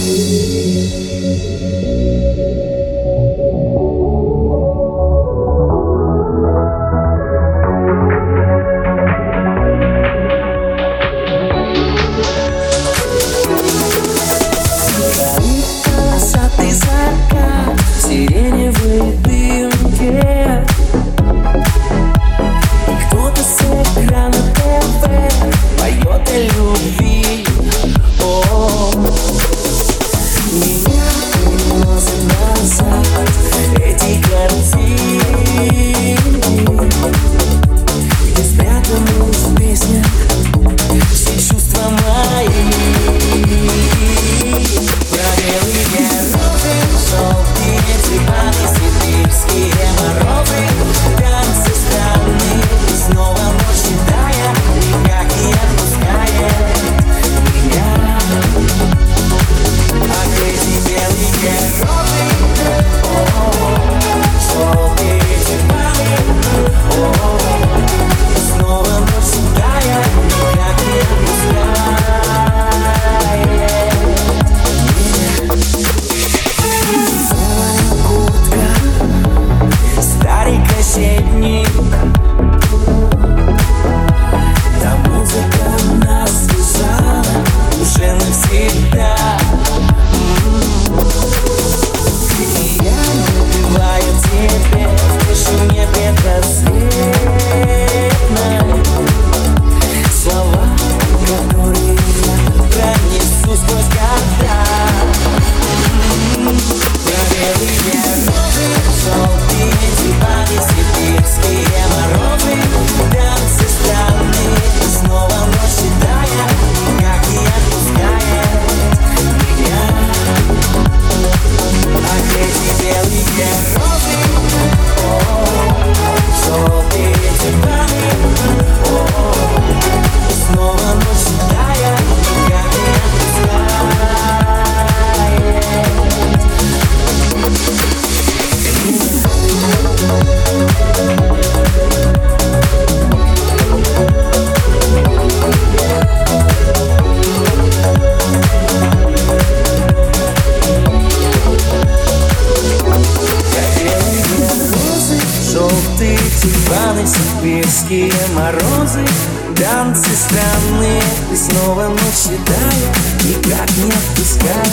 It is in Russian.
Сиреневые дымки, и кто-то с экрана ТВ поет о любви. О, меня уносят назад эти картинки, где спрятаны в песнях все чувства мои. Правильные розы, желтые тюльпаны, сибирские морозы, танцы странные, снова ночь седая, никак не отпускает меня. А эти белые розы, желтые тюльпаны, снова ночь седая, никак не отпускает. Старый кассетник, та музыка нас связала уже навсегда. И я напеваю тебе в тишине предрассветной слова, которые я пронесу сквозь года. Белые розы, желтые тюльпаны, сибирские морозы, танцы странные, снова ночь седая, никак не отпускает меня. А эти белые розы, желтые тюльпаны, снова ночь седая, никак не отпускает. Желтые тюльпаны, сибирские морозы, танцы странные, и снова ночь седая, никак не отпускает.